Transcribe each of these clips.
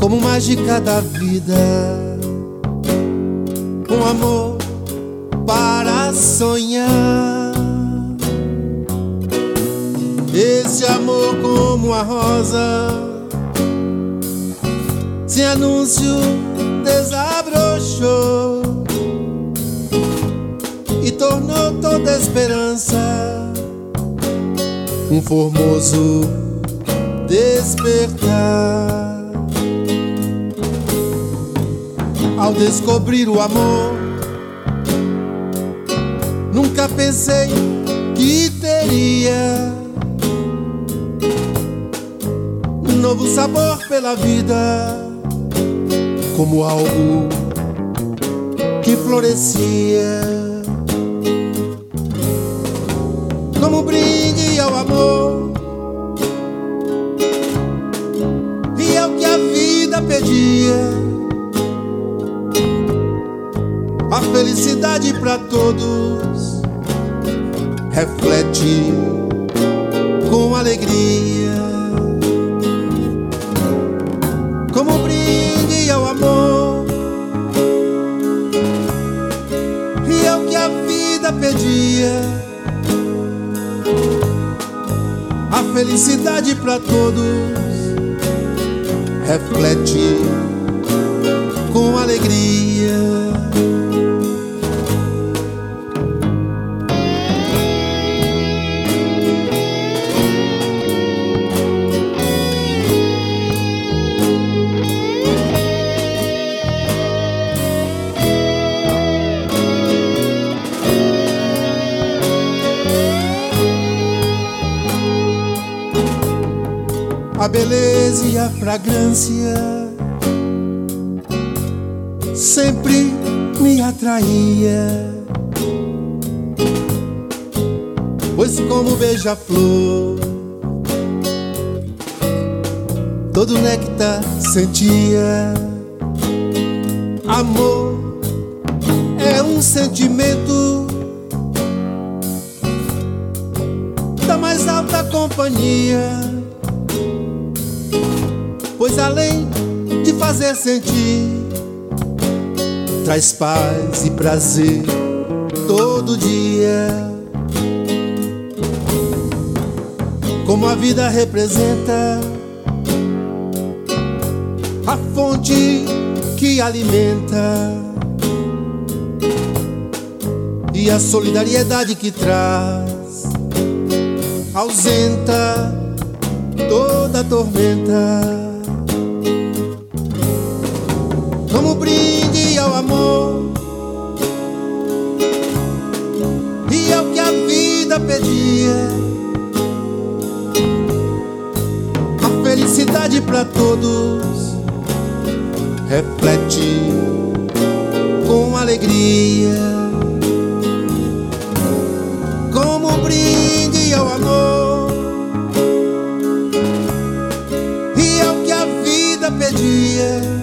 como mágica da vida, um amor para sonhar. Esse amor como a rosa, sem anúncio desabrochou e tornou toda a esperança um formoso despertar. Ao descobrir o amor, nunca pensei que teria um novo sabor pela vida, como algo que florescia, como um brinde ao amor, e é o que a vida pedia. A felicidade pra todos reflete com alegria, como um brinde ao amor, e é o que a vida pedia. A felicidade pra todos reflete com alegria. A beleza e a fragrância sempre me atraía, pois como beija-flor todo néctar sentia. Amor é um sentimento da mais alta companhia, pois além de fazer sentir, traz paz e prazer todo dia. Como a vida representa a fonte que alimenta, e a solidariedade que traz ausenta toda a tormenta. Como brinde ao amor, e é o que a vida pedia. A felicidade pra todos reflete com alegria, como brinde ao amor, e é o que a vida pedia.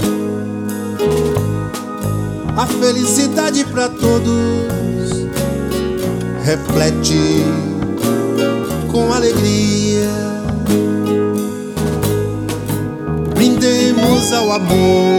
A felicidade pra todos reflete com alegria. Brindemos ao amor,